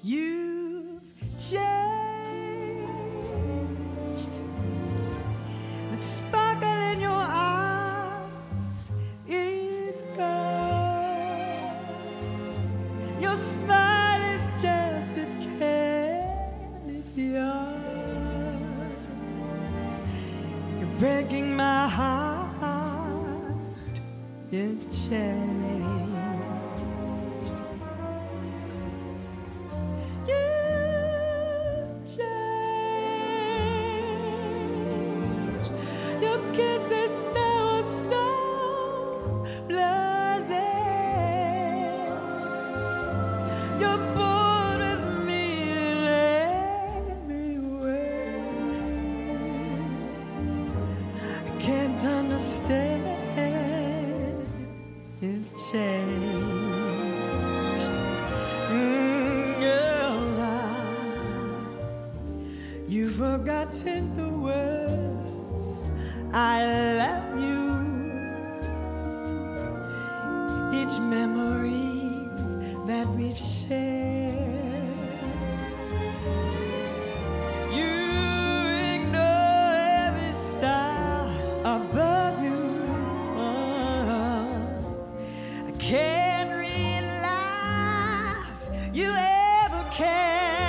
You've changed. That sparkle in your eyes is gone. Your smile is just a careless yarn. You're breaking my heart. You've changed. Forgotten the words I love you. Each memory that we've shared. You ignore every star above you. I can't realize you ever cared.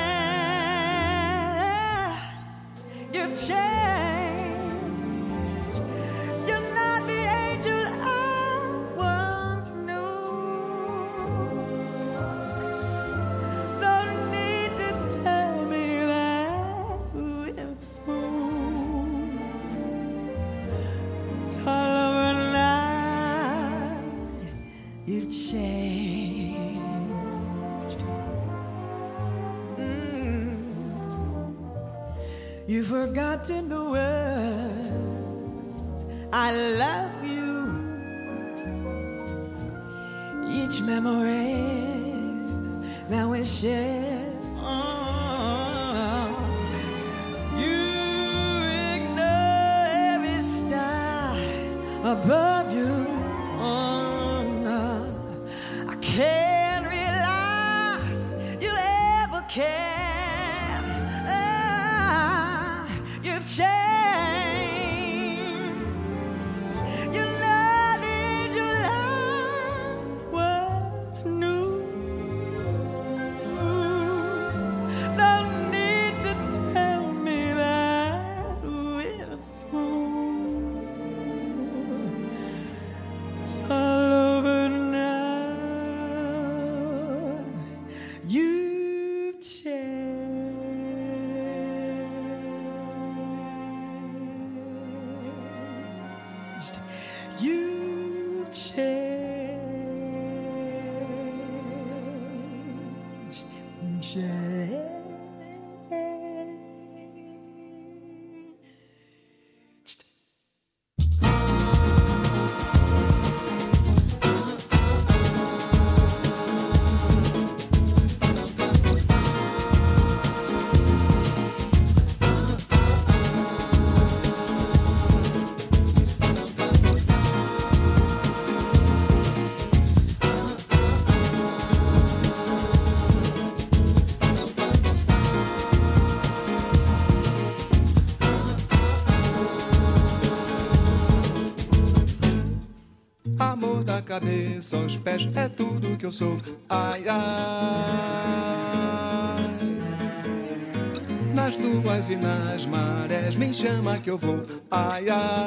You've changed. You're not the angel I once knew. No need to tell me that we're through. It's all over now. You've changed. You've forgotten the words I love you. Each memory that we share. You ignore every star above you. I can't realize you ever cared. You've changed. You're not the angel I once knew. No need to tell me that we're through. It's all over now. You've changed. You've changed. Changed. Amor da cabeça aos pés é tudo que eu sou. Ai, ai. Nas luas e nas marés me chama que eu vou. Ai,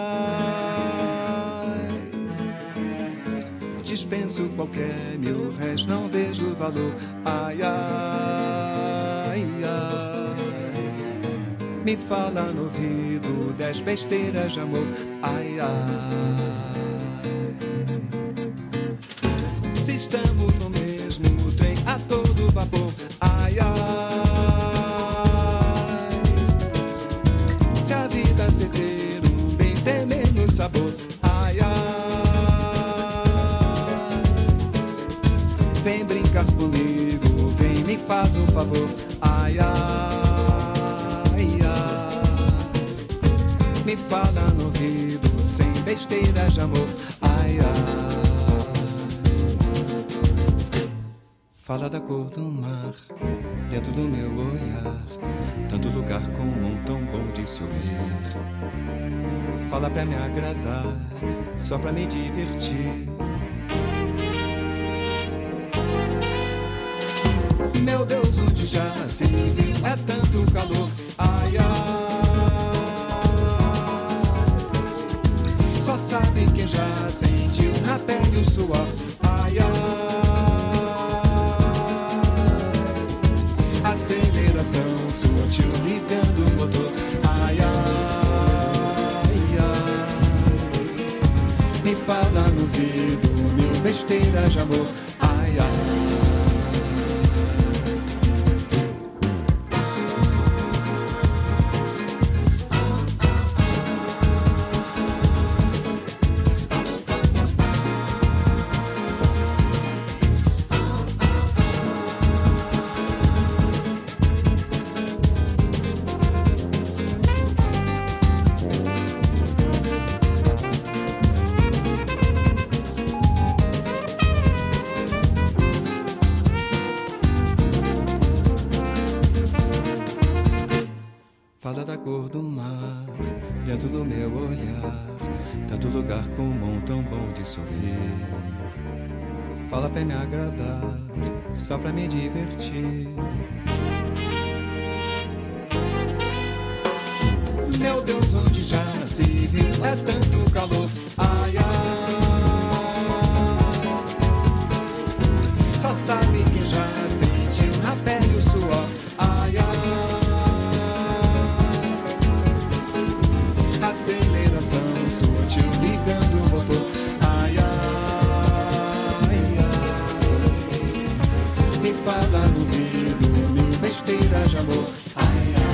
ai. Dispenso qualquer mil réis, não vejo valor. Ai, ai, ai. Me fala no ouvido 10 besteiras de amor. Ai, ai. Se estamos no mesmo trem a todo vapor. Ai, ai. Se a vida se ter um bem tem menos sabor. Ai, ai. Vem brincar comigo, vem me faz um favor. Ai, ai, ai. Me fala no ouvido sem besteiras de amor. Ai, ai. Fala da cor do mar, dentro do meu olhar. Tanto lugar comum, tão bom de se ouvir. Fala pra me agradar, só pra me divertir. Meu Deus, onde já se viu é tanto calor. Ai, ai. Só sabe quem já sentiu na pele o suor. Ai, ai. Aceleração sutil ligando o motor. Ai, ai, ai. Me fala no ouvido mil besteiras de amor. Ai, ai. Fala da cor do mar, dentro do meu olhar. Tanto lugar comum, tão bom de se ouvir. Fala pra me agradar, só pra me divertir. Meu Deus, onde já se viu é tanto calor. Ai, ai. Só sabe quem já sentiu na pele o suor. Ai, ai. Aceleração sutil ligando o motor. Ai, ai, ai. Me fala no ouvido mil besteiras de amor. Ai, ai.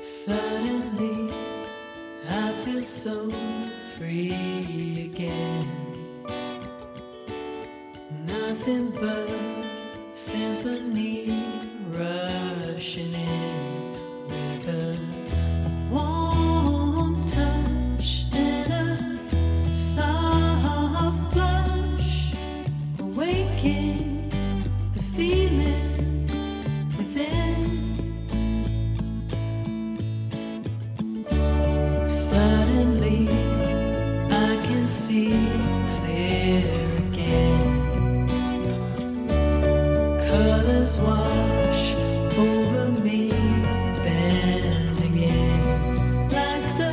Suddenly, I feel so free again. Nothing but symphony rushing in with a warm touch and a soft blush, awaking the feeling within. Suddenly, I can see clear again. Colors wash over me, bending in like the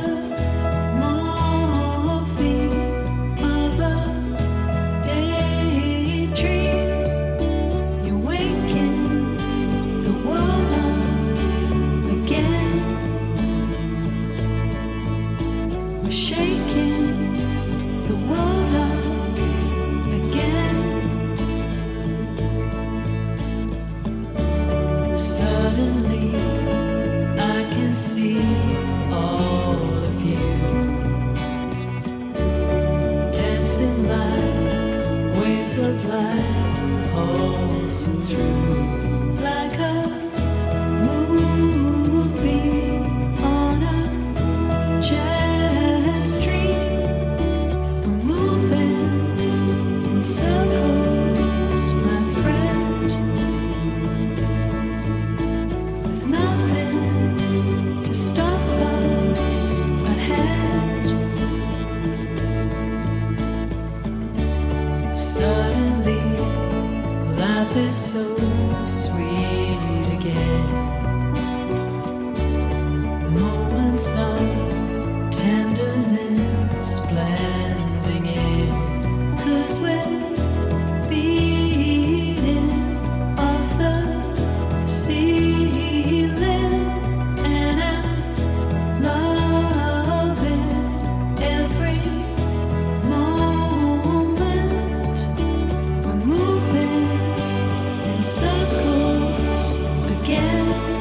morphine of a daydream. You're waking the world up again. We're shaking the world up again. Suddenly, I can see all of you dancing like waves of light, pulsing through like a moonbeam on a jet stream. We're moving in circles, my friend, with nothing to stop us ahead. Suddenly, life is so sweet again. Moments of tenderness blending in, 'cause we're beating off the ceiling, and I love it every moment. We're moving in circles again.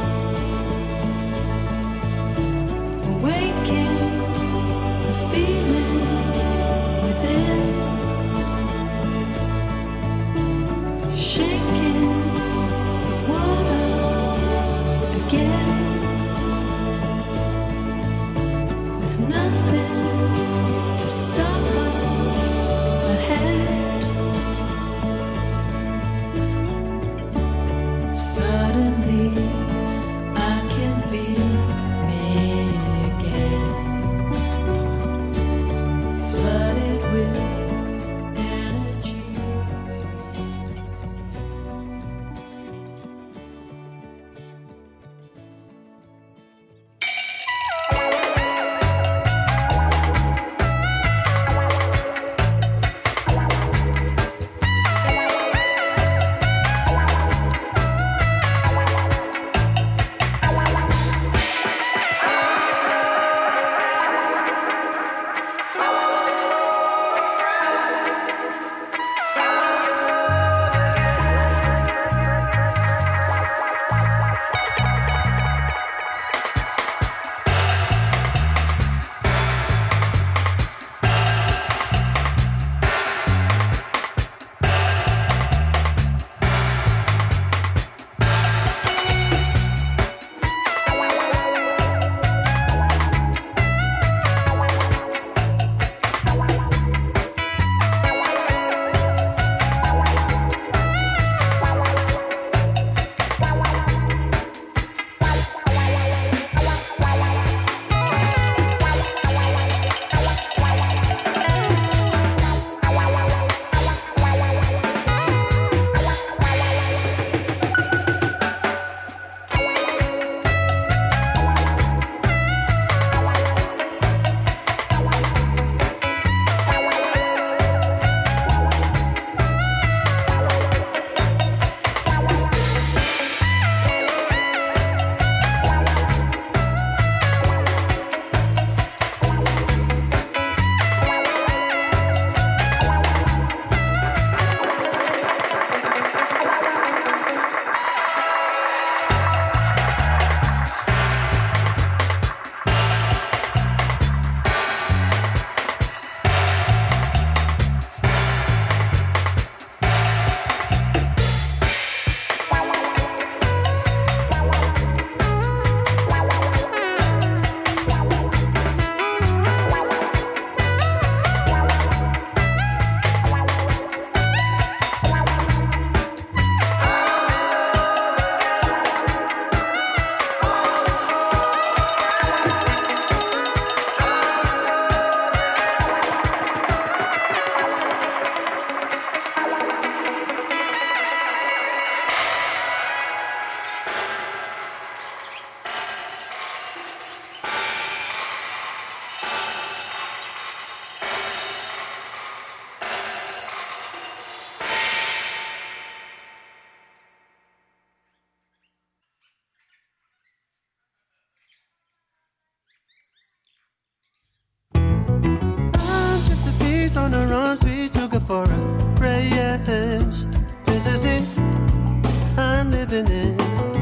her arms, we took her for a prayers. This is it, I'm living in.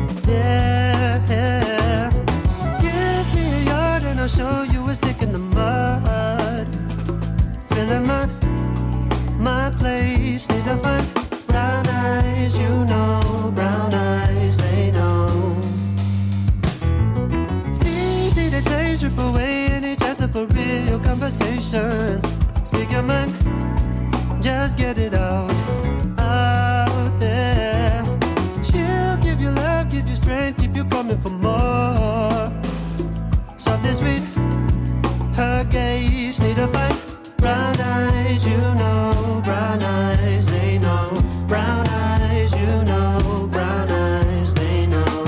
Yeah. Give me a yard and I'll show you a stick in the mud. Filling my place, need to find brown eyes, you know, brown eyes, they know. It's easy to take, strip away any chance of a real conversation. Speak your mind, just get it out there. She'll give you love, give you strength, keep you coming for more. Soft and sweet, her gaze, need to find brown eyes, you know, brown eyes, they know. Brown eyes, you know, brown eyes, they know.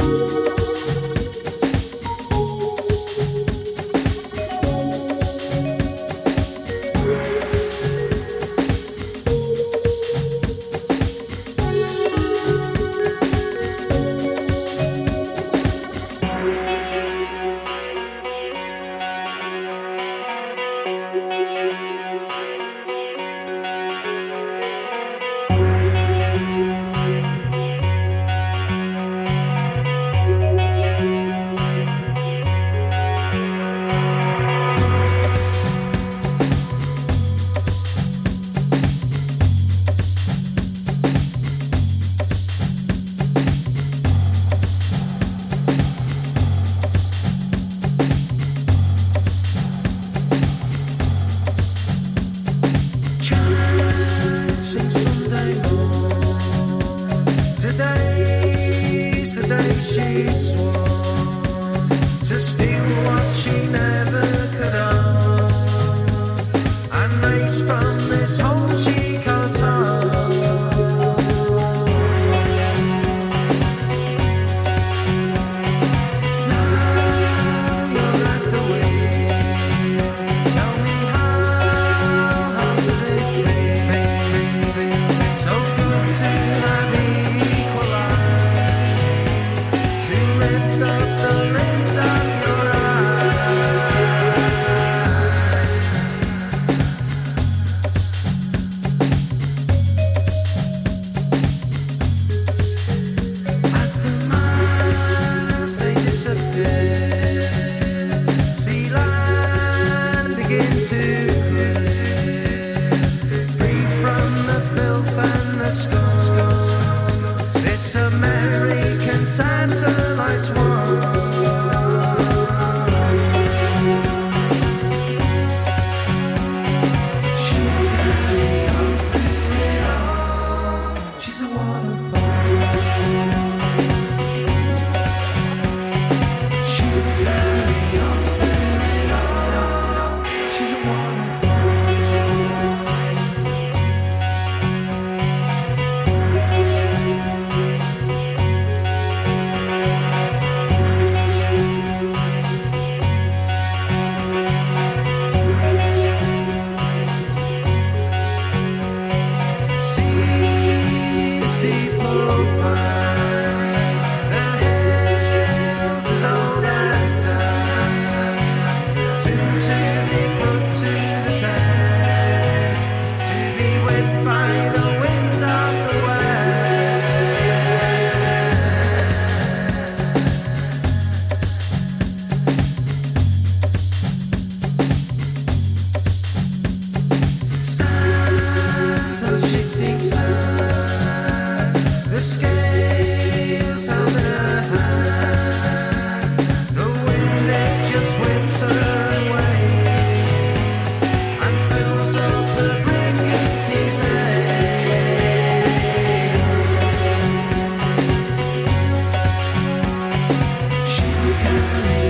She carry